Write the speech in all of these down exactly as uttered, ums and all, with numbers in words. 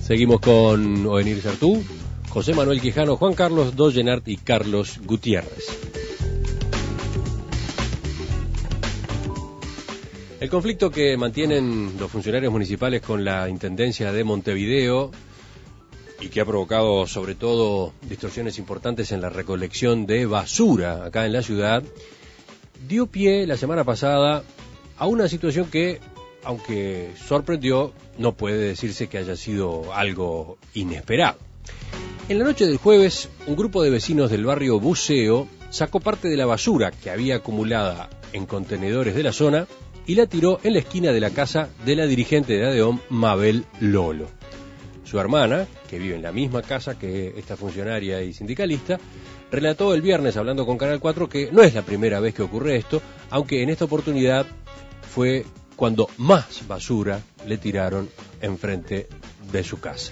Seguimos con Ovenir Sartú, José Manuel Quijano, Juan Carlos Dollenart y Carlos Gutiérrez. El conflicto que mantienen los funcionarios municipales con la Intendencia de Montevideo y que ha provocado sobre todo distorsiones importantes en la recolección de basura acá en la ciudad, dio pie la semana pasada a una situación que, aunque sorprendió, no puede decirse que haya sido algo inesperado. En la noche del jueves, un grupo de vecinos del barrio Buceo sacó parte de la basura que había acumulada en contenedores de la zona y la tiró en la esquina de la casa de la dirigente de ADEOM, Mabel Lolo. Su hermana, que vive en la misma casa que esta funcionaria y sindicalista, relató el viernes, hablando con Canal cuatro, que no es la primera vez que ocurre esto, aunque en esta oportunidad fue cuando más basura le tiraron enfrente de su casa.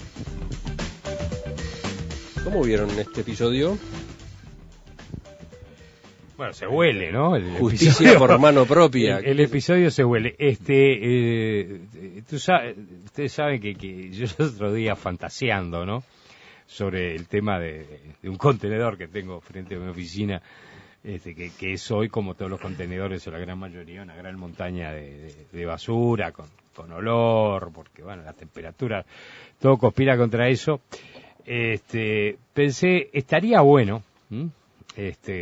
¿Cómo vieron este episodio? Bueno, se huele, ¿no? El Justicia episodio, por mano propia. El, el episodio se huele. Este, eh, tú sabes, ustedes saben que, que yo el otro día fantaseando, ¿no? Sobre el tema de, de un contenedor que tengo frente a mi oficina, este, que, que es hoy, como todos los contenedores, o la gran mayoría, una gran montaña de, de, de basura, con, con olor, porque, bueno, la temperatura, todo conspira contra eso. Este, pensé, estaría bueno, ¿m? este...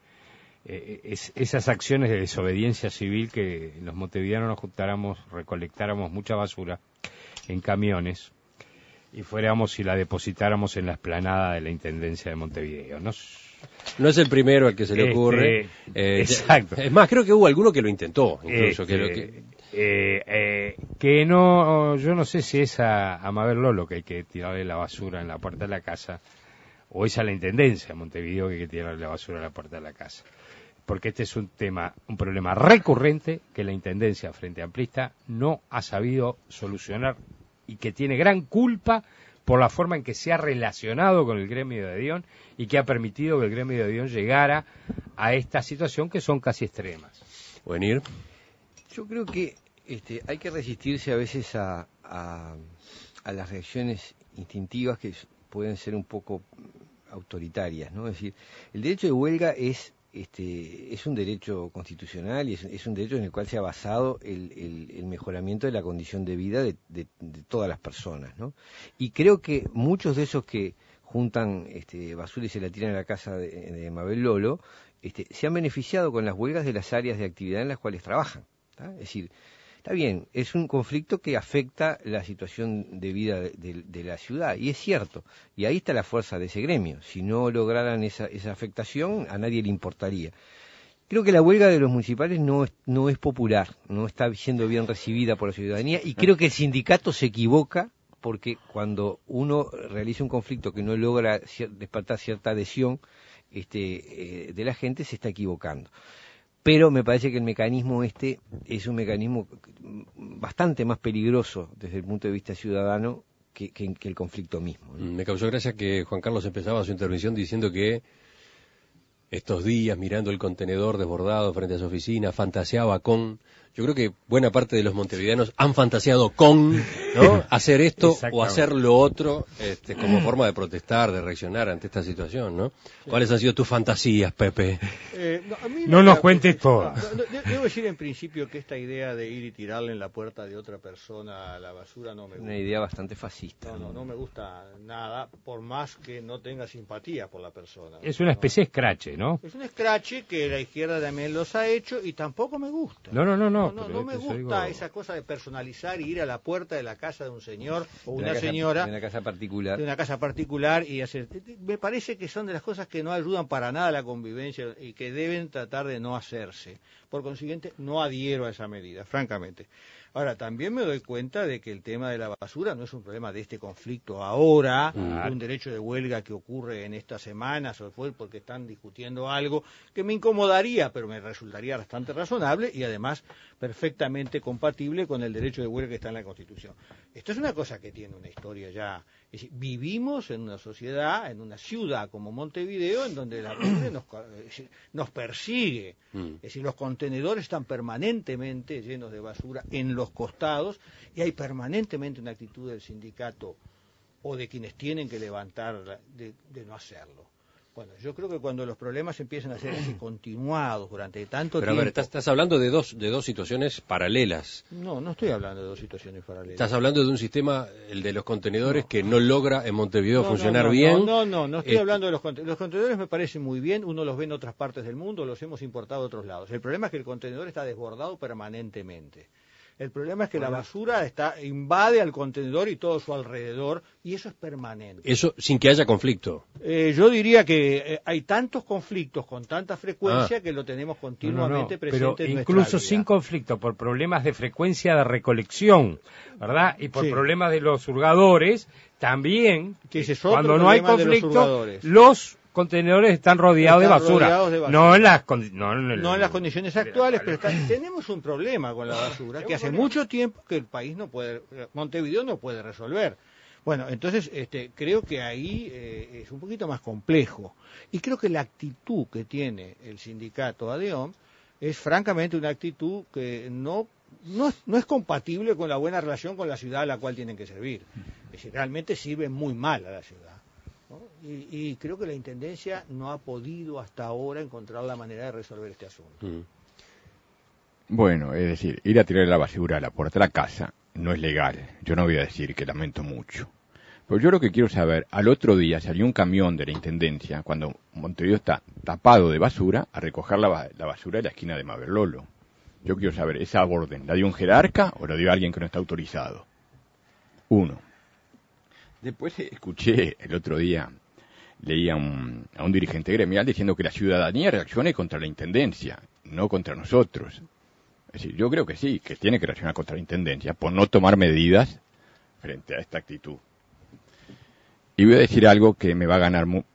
Eh, es, esas acciones de desobediencia civil, que los montevideanos nos juntáramos, recolectáramos mucha basura en camiones y fuéramos y la depositáramos en la explanada de la Intendencia de Montevideo. No, no es el primero al que se le este, ocurre. Eh, exacto. Es más, creo que hubo alguno que lo intentó, incluso. Este, que, lo que... Eh, eh, que no, yo no sé si es a, a Mabel Lolo que hay que tirarle la basura en la puerta de la casa, o es a la Intendencia de Montevideo que hay que tirarle la basura a la puerta de la casa. Porque este es un tema, un problema recurrente que la Intendencia Frente Amplista no ha sabido solucionar y que tiene gran culpa por la forma en que se ha relacionado con el gremio de ADEOM y que ha permitido que el gremio de ADEOM llegara a esta situación que son casi extremas. ¿Venir? Yo creo que este, hay que resistirse a veces a, a, a las reacciones instintivas que pueden ser un poco autoritarias, ¿no? Es decir, el derecho de huelga es Este, es un derecho constitucional y es, es un derecho en el cual se ha basado el, el, el mejoramiento de la condición de vida de, de, de todas las personas, ¿no? Y creo que muchos de esos que juntan este, basura y se la tiran a la casa de, de Mabel Lolo este, se han beneficiado con las huelgas de las áreas de actividad en las cuales trabajan, ¿tá? Es decir, está bien, es un conflicto que afecta la situación de vida de, de, de la ciudad, y es cierto, y ahí está la fuerza de ese gremio. Si no lograran esa, esa afectación, a nadie le importaría. Creo que la huelga de los municipales no es, no es popular, no está siendo bien recibida por la ciudadanía, y creo que el sindicato se equivoca, porque cuando uno realiza un conflicto que no logra cier- despertar cierta adhesión este, eh, de la gente, se está equivocando. Pero me parece que el mecanismo este es un mecanismo bastante más peligroso desde el punto de vista ciudadano que, que, que el conflicto mismo, ¿no? Me causó gracia que Juan Carlos empezaba su intervención diciendo que estos días, mirando el contenedor desbordado frente a su oficina, fantaseaba con... Yo creo que buena parte de los montevideanos han fantaseado con, ¿no?, hacer esto o hacer lo otro, este, como forma de protestar, de reaccionar ante esta situación, ¿no? Sí. ¿Cuáles han sido tus fantasías, Pepe? Eh, no, a mí no la, nos cuentes la, todo. No, no, debo decir en principio que esta idea de ir y tirarle en la puerta de otra persona a la basura no me gusta. Una idea bastante fascista. No, no, no me gusta nada, por más que no tenga simpatía por la persona. Es una especie de escrache, ¿no? Es un escrache que la izquierda también los ha hecho y tampoco me gusta. No, no, no, no. No, no, no me gusta digo... esa cosa de personalizar y ir a la puerta de la casa de un señor o una, una señora. De una casa particular. De una casa particular y hacer. Me parece que son de las cosas que no ayudan para nada a la convivencia y que deben tratar de no hacerse. Por consiguiente, no adhiero a esa medida, francamente. Ahora, también me doy cuenta de que el tema de la basura no es un problema de este conflicto ahora, Ah. de un derecho de huelga que ocurre en estas semanas, o fue porque están discutiendo algo que me incomodaría, pero me resultaría bastante razonable y además perfectamente compatible con el derecho de huelga que está en la Constitución. Esto es una cosa que tiene una historia ya. Es decir, vivimos en una sociedad, en una ciudad como Montevideo, en donde la gente nos, nos persigue. Mm. Es decir, los contenedores están permanentemente llenos de basura en los costados, y hay permanentemente una actitud del sindicato o de quienes tienen que levantar de, de no hacerlo. Bueno, yo creo que cuando los problemas empiezan a ser así continuados durante tanto Pero tiempo... a ver, estás, estás hablando de dos, de dos situaciones paralelas. No, no estoy hablando de dos situaciones paralelas. Estás hablando de un sistema, el de los contenedores, no. que no logra en Montevideo no, funcionar no, no, bien. No, no, no, no estoy eh, hablando de los contenedores. Los contenedores me parecen muy bien, uno los ve en otras partes del mundo, los hemos importado a otros lados. El problema es que el contenedor está desbordado permanentemente. El problema es que la basura está invade al contenedor y todo su alrededor, y eso es permanente. Eso sin que haya conflicto. Eh, yo diría que eh, hay tantos conflictos con tanta frecuencia ah. que lo tenemos continuamente no, no, no. presente pero en incluso nuestra sin vida. conflicto, por problemas de frecuencia de recolección, ¿verdad? Y por sí. problemas de los hurgadores, también, que ese es otro cuando no hay conflicto, los, los contenedores están rodeados, están de, basura. rodeados de basura. No en las, condi no en el, no en las condiciones actuales, pero está, tenemos un problema con la basura que hace mucho tiempo que el país no puede, Montevideo no puede resolver. Bueno, entonces este, creo que ahí eh, es un poquito más complejo. Y creo que la actitud que tiene el sindicato ADEOM es francamente una actitud que no, no, no es compatible con la buena relación con la ciudad a la cual tienen que servir. Es decir, realmente sirve muy mal a la ciudad. ¿no? Y, y creo que la Intendencia no ha podido hasta ahora encontrar la manera de resolver este asunto. Mm. Bueno, es decir, ir a tirar la basura a la puerta de la casa no es legal. Yo no voy a decir que lamento mucho. Pero yo lo que quiero saber, al otro día salió un camión de la Intendencia, cuando Montevideo está tapado de basura, a recoger la, la basura de la esquina de Mabel Lolo. Yo quiero saber, ¿esa orden la dio un jerarca o la dio alguien que no está autorizado? Uno. Después escuché el otro día, leía un, a un dirigente gremial diciendo que la ciudadanía reaccione contra la Intendencia, no contra nosotros. Es decir, yo creo que sí, que tiene que reaccionar contra la Intendencia por no tomar medidas frente a esta actitud. Y voy a decir algo que me va a ganar mu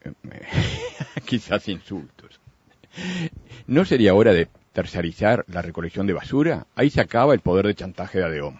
quizás insultos. ¿No sería hora de tercerizar la recolección de basura? Ahí se acaba el poder de chantaje de ADEOM.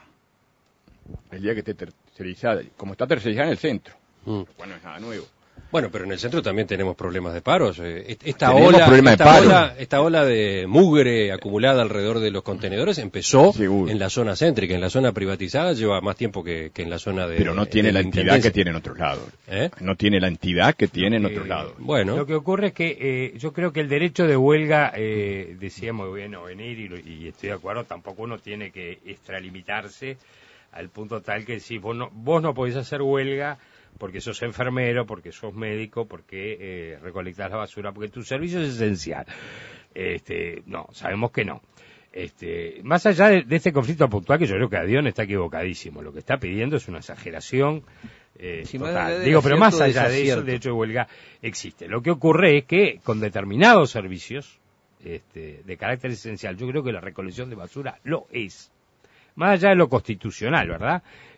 El día que esté tercerizada, como está tercerizada en el centro. Mm. Bueno, no es nada nuevo. Bueno, pero en el centro también tenemos problemas de paros. Esta tenemos ola, problemas esta, de paro. ola, esta ola de mugre acumulada alrededor de los contenedores empezó Seguro. en la zona céntrica. En la zona privatizada lleva más tiempo que, que en la zona de... Pero no tiene de la la entidad que tiene en otros lados. ¿Eh? No tiene la entidad que tiene en Eh, otros lados. Bueno. Lo que ocurre es que eh, yo creo que el derecho de huelga, eh, decía muy bien o venir, y, lo, y estoy de acuerdo, tampoco uno tiene que extralimitarse al punto tal que si vos no, vos no podés hacer huelga porque sos enfermero, porque sos médico, porque eh, recolectás la basura, porque tu servicio es esencial. Este, no, sabemos que no. Este, más allá de, de este conflicto puntual, que yo creo que ADEOM está equivocadísimo, lo que está pidiendo es una exageración eh, sí, total. Digo, pero más allá de eso, el derecho de huelga existe. Lo que ocurre es que con determinados servicios este, de carácter esencial, yo creo que la recolección de basura lo es. Más allá de lo constitucional, ¿verdad?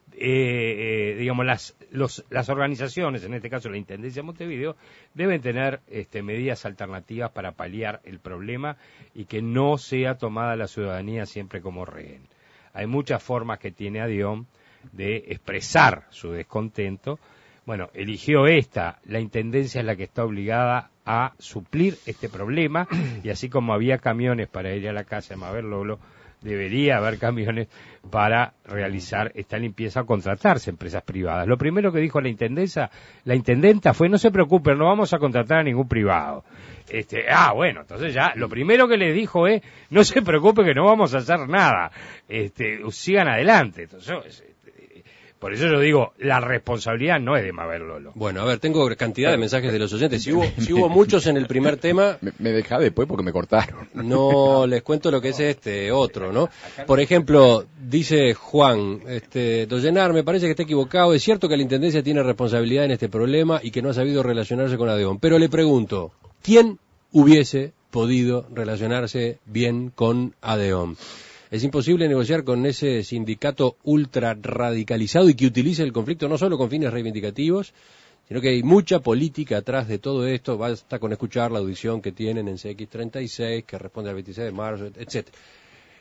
Eh, eh, digamos, las, los, las organizaciones, en este caso la Intendencia de Montevideo, deben tener este, medidas alternativas para paliar el problema y que no sea tomada la ciudadanía siempre como rehén. Hay muchas formas que tiene ADEOM de expresar su descontento. Bueno, eligió esta, la Intendencia es la que está obligada a suplir este problema, y así como había camiones para ir a la casa de Mabel Lolo, debería haber camiones para realizar esta limpieza o contratarse empresas privadas. Lo primero que dijo la intendencia, la intendenta fue: no se preocupen, no vamos a contratar a ningún privado. Este, ah, bueno, entonces ya, lo primero que le dijo es: no se preocupen que no vamos a hacer nada. Este, sigan adelante. Entonces, por eso yo digo, la responsabilidad no es de Mabel Lolo. Bueno, a ver, tengo cantidad de mensajes de los oyentes. Si hubo, si hubo muchos en el primer tema... Me, me dejá después porque me cortaron. No, les cuento lo que es este otro, ¿no? Por ejemplo, dice Juan, este, Dollenar, me parece que está equivocado. Es cierto que la Intendencia tiene responsabilidad en este problema y que no ha sabido relacionarse con ADEOM. Pero le pregunto, ¿quién hubiese podido relacionarse bien con ADEOM? Es imposible negociar con ese sindicato ultra radicalizado y que utilice el conflicto no solo con fines reivindicativos, sino que hay mucha política atrás de todo esto. Basta con escuchar la audición que tienen en C X treinta y seis, que responde al veintiséis de marzo, etcétera.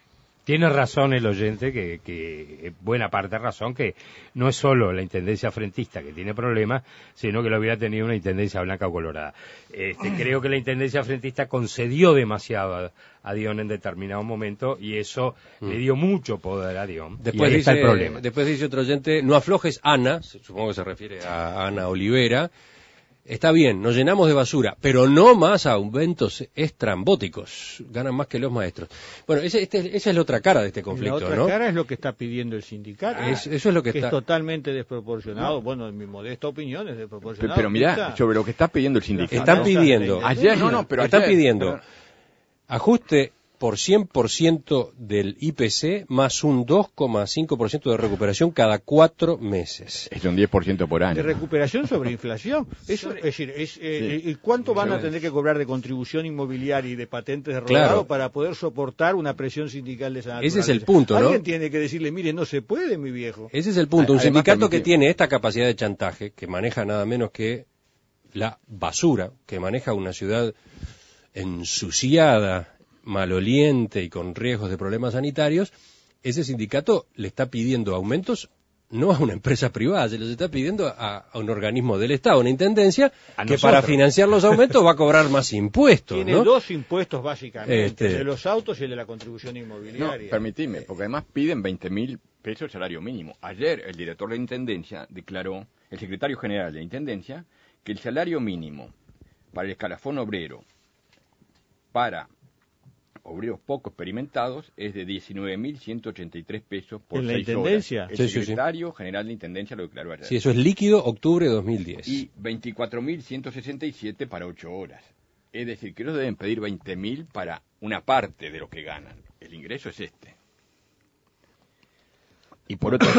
Tiene razón el oyente, que, que buena parte de razón, que no es solo la intendencia frentista que tiene problemas, sino que lo hubiera tenido una intendencia blanca o colorada. Este, creo que la intendencia frentista concedió demasiado a, a Dion en determinado momento y eso mm. le dio mucho poder a Dion. Después y ahí dice, está el problema. Después dice otro oyente, no aflojes, Ana, supongo que se refiere a Ana Olivera. Está bien, nos llenamos de basura, pero no más aumentos estrambóticos. Ganan más que los maestros. Bueno, ese, este, esa es la otra cara de este conflicto, ¿no? La otra ¿no? cara es lo que está pidiendo el sindicato. Es, eso es lo que, que está... es totalmente desproporcionado. No. Bueno, en mi modesta opinión es desproporcionado. Pero, pero mirá, sobre lo que está pidiendo el sindicato. Están pidiendo... Ayer, no, no, pero Están ayer, pidiendo pero... ajuste por cien por ciento del I P C más un dos coma cinco por ciento de recuperación cada cuatro meses. Es un diez por ciento por año. De recuperación sobre inflación. Eso, es decir, es, eh, sí. ¿cuánto van a tener que cobrar de contribución inmobiliaria y de patentes de rodado claro. para poder soportar una presión sindical de esa naturaleza? Ese es el punto, ¿no? Alguien tiene que decirle, mire, no se puede, mi viejo. Ese es el punto. Un Además, sindicato permitir. que tiene esta capacidad de chantaje, que maneja nada menos que la basura, que maneja una ciudad ensuciada, maloliente y con riesgos de problemas sanitarios, ese sindicato le está pidiendo aumentos no a una empresa privada, se los está pidiendo a, a un organismo del Estado, una intendencia, A que nosotros. para financiar los aumentos va a cobrar más impuestos, Tiene ¿no? dos impuestos básicamente, Este... el de los autos y el de la contribución No, inmobiliaria. permitime, porque además piden veinte mil pesos el salario mínimo. Ayer el director de la Intendencia declaró, el secretario general de la Intendencia, que el salario mínimo para el escalafón obrero, para obreros poco experimentados, es de diecinueve mil ciento ochenta y tres pesos por ¿En la seis Intendencia? horas. El Sí, sí, secretario sí. general de Intendencia lo declaró ayer. Sí, eso es líquido, octubre de dos mil diez. Y veinticuatro mil ciento sesenta y siete para ocho horas. Es decir, que ellos deben pedir veinte mil para una parte de lo que ganan. El ingreso es este. Y por otro...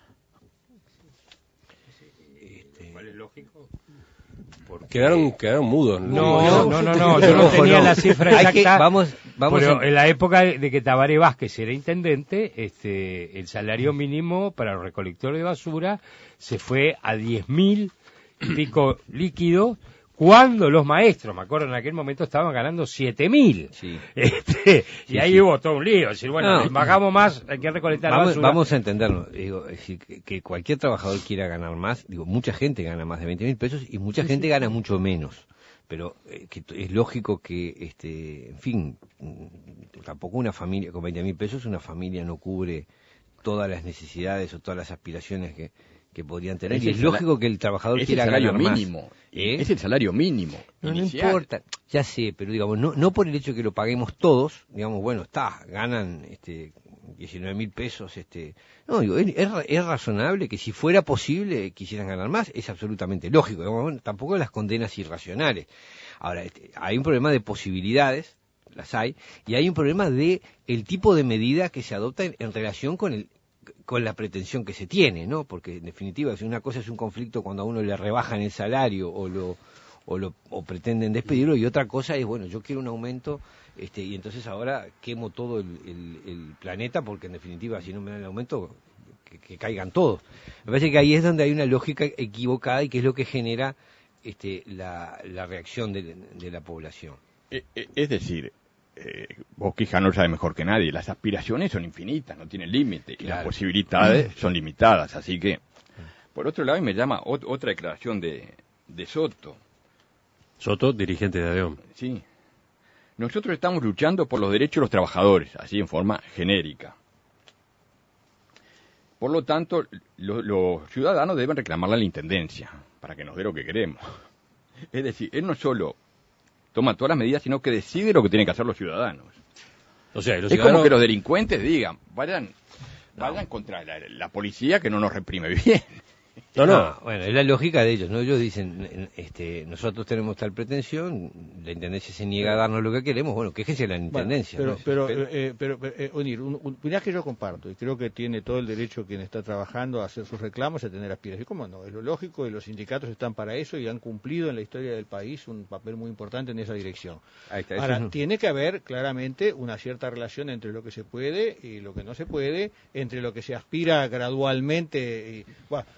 ¿Cuál es lógico? Quedaron, quedaron mudos. No, no, no, no, yo no Ojo, tenía no. la cifra Hay exacta. que- vamos, vamos pero a- en la época de que Tabaré Vázquez era intendente, este, el salario mínimo para los recolectores de basura se fue a diez mil y pico líquidos, cuando los maestros, me acuerdo en aquel momento, estaban ganando siete mil. Sí. Este, y Sí, ahí sí. hubo todo un lío. Es decir, bueno, No. si bajamos más, hay que recolectar la Vamos, basura. vamos a entenderlo. Digo, es decir, que, que cualquier trabajador quiera ganar más, digo, mucha gente gana más de veinte mil pesos y mucha gente gana mucho menos. Pero eh, que t- es lógico que, este, en fin, mm, tampoco una familia con veinte mil pesos, una familia no cubre todas las necesidades o todas las aspiraciones que, que podrían tener. Es Y el es sala- lógico que el trabajador es el quiera salario ganar mínimo. más. ¿Eh? Es el salario mínimo. No, no inicial. importa, ya sé, pero digamos, no, no por el hecho de que lo paguemos todos, digamos, bueno, está, ganan este diecinueve mil pesos, este, no, digo, es, es ra- es razonable que si fuera posible quisieran ganar más, es absolutamente lógico, digamos, bueno, tampoco las condenas irracionales. Ahora, este, hay un problema de posibilidades, las hay, y hay un problema de el tipo de medida que se adopta en, en relación con el con la pretensión que se tiene, ¿no? Porque en definitiva, si una cosa es un conflicto cuando a uno le rebajan el salario o lo o lo o pretenden despedirlo, y otra cosa es, bueno, yo quiero un aumento, este y entonces ahora quemo todo el, el, el planeta porque en definitiva si no me dan el aumento que, que caigan todos. Me parece que ahí es donde hay una lógica equivocada y que es lo que genera este la, la reacción de, de la población. Eh, eh, Es decir, eh, vos Quijano lo sabe mejor que nadie, las aspiraciones son infinitas, no tienen límite, y Claro. las posibilidades son limitadas, así que, por otro lado, me llama ot- otra declaración de, de Soto, Soto, dirigente de ADEOM. sí. Nosotros estamos luchando por los derechos de los trabajadores, así en forma genérica. Por lo tanto, lo- los ciudadanos deben reclamarle a la Intendencia, para que nos dé lo que queremos. Es decir, él no solo toma todas las medidas, sino que decide lo que tienen que hacer los ciudadanos. O sea, los Es como ciudadanos... que los delincuentes digan, vayan, vayan contra la, la policía que no nos reprime bien. No, no. Ah, bueno, es la lógica de ellos, ¿no? Ellos dicen, este, nosotros tenemos tal pretensión, la Intendencia se niega a darnos lo que queremos, bueno, quéjese la Bueno, Intendencia. pero, ¿no? pero, eh, pero, eh, Onir, un, un mirá que yo comparto y creo que tiene todo el derecho quien está trabajando a hacer sus reclamos y a tener aspiraciones. ¿Cómo no? Es lo lógico y los sindicatos están para eso y han cumplido en la historia del país un papel muy importante en esa dirección. Ahí está, eso Ahora, es- tiene que haber claramente una cierta relación entre lo que se puede y lo que no se puede, entre lo que se aspira gradualmente. Y, bueno, porque El-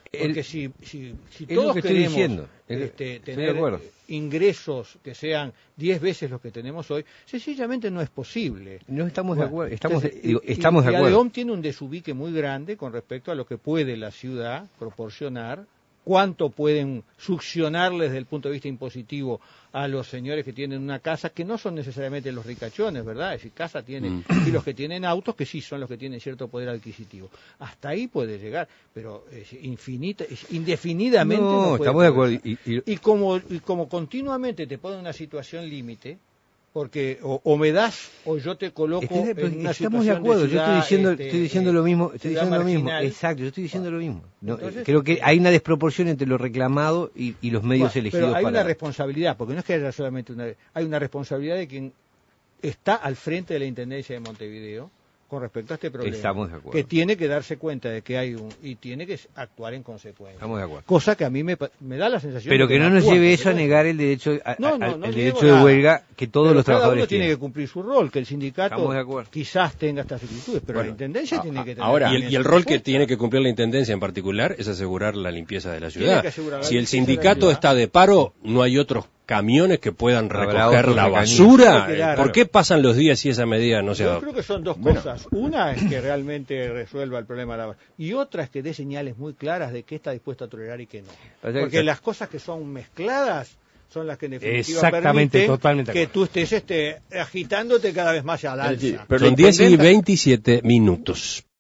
si, si, si Es lo todos que estoy queremos diciendo. este, Estoy de tener acuerdo. ingresos que sean diez veces los que tenemos hoy, sencillamente no es posible. No estamos de Bueno, acuerdo. Estamos, entonces, digo, y- estamos y de acuerdo. Adeom tiene un desubique muy grande con respecto a lo que puede la ciudad proporcionar, cuánto pueden succionarles desde el punto de vista impositivo a los señores que tienen una casa, que no son necesariamente los ricachones, ¿verdad? Es decir, casa tienen, Mm. y los que tienen autos, que sí son los que tienen cierto poder adquisitivo. Hasta ahí puede llegar, pero es infinita, es indefinidamente No, no puede estamos de progresar. acuerdo. Y, y- Y como, y como continuamente te ponen una situación límite, porque o, o me das o yo te coloco Estoy de- en una estamos de situación acuerdo, yo ciudad, estoy diciendo, este, estoy diciendo eh, lo mismo, estoy ciudad diciendo lo mismo, marginal. exacto, yo estoy diciendo lo mismo. No, Entonces, creo que eh, hay una desproporción entre lo reclamado y, y los medios Bueno, elegidos pero hay para... una responsabilidad, porque no es que haya solamente una, hay una responsabilidad de quien está al frente de la Intendencia de Montevideo con respecto a este problema. Estamos de acuerdo. Que tiene que darse cuenta de que hay un, y tiene que actuar en consecuencia. Estamos de acuerdo. Cosa que a mí me, pa- me da la sensación Pero de que no nos actúan lleve en eso a consecuencia. negar el derecho, a- No, a- no, al no el niego derecho de nada. huelga que todos Pero los cada trabajadores uno tiene tienen. que cumplir su rol, que el sindicato Estamos de acuerdo. quizás tenga estas actitudes, pero Bueno, la Intendencia a- tiene que a- tener... ahora- Y el, y también el su rol que respuesta. tiene que cumplir la Intendencia en particular es asegurar la limpieza de la Tiene ciudad. que asegurar la Si el limpieza de la sindicato ciudad. está de paro, no hay otros camiones que puedan Habrá recoger otros la mecanismos. basura. Hay que dar- ¿Por qué pasan los días y esa medida no se Yo adopta? creo que son dos Bueno. cosas. Una es que realmente resuelva el problema de la base. Y otra es que dé señales muy claras de qué está dispuesto a tolerar y qué no. O sea, Porque que- las cosas que son mezcladas son las que en definitiva Exactamente, permiten totalmente de que acuerdo. tú estés este, agitándote cada vez más al Es decir, alza. pero la Son diez y intendenta- veintisiete minutos.